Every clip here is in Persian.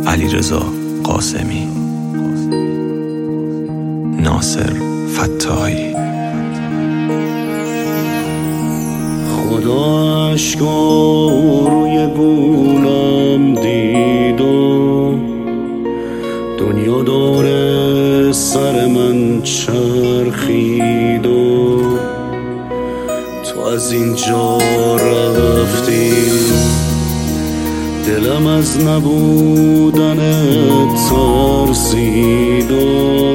علیرضا قاسمی، ناصر فتاحی. خدا اشکا روی گونم دید و دنیا داره سر من چرخید و تو از اینجا رفتی، دلم از نبودنت ترسید و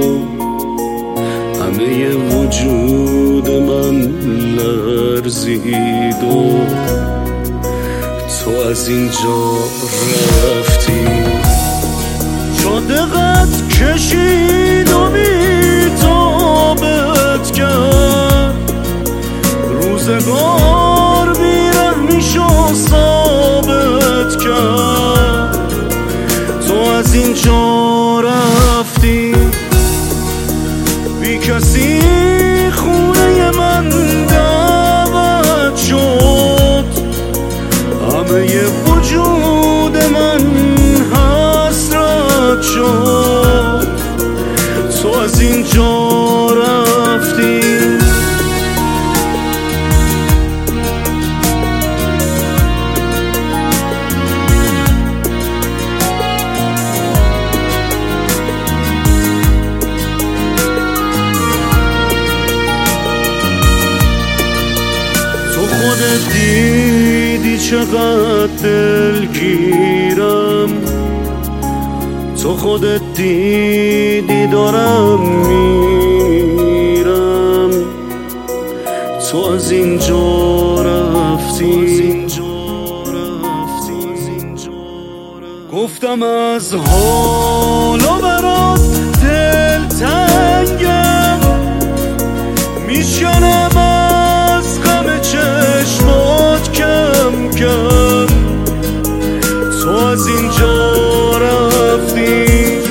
همه وجود من لرزید و تو از اینجا رفتی. جاده قد کشید و بی‌تابت کرد، روزگار بی‌رحمیشو ثابت کرد. تو از اینجا رفتی، بی کسی خونه من دعوت شد، همه وجود من حسرت شد. تو از اینجا رفتی. خودت دیدی چقدر دلگیرم، تو خودت دیدی دارم میرم. تو از اینجا رفتی، گفتم از حالا برات دل تنگم، میشکنم چشمات کم کم. تو از اینجا رفتی،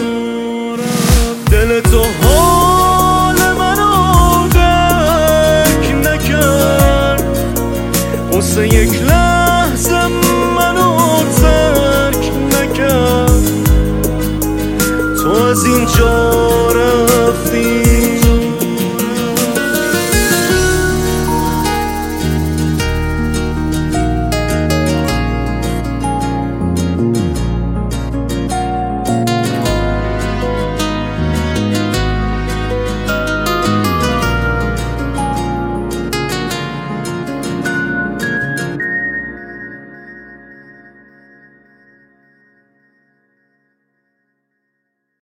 دل تو حال منو درک نکرد، قصه یک لحظه منو ترک نکرد. تو از اینجا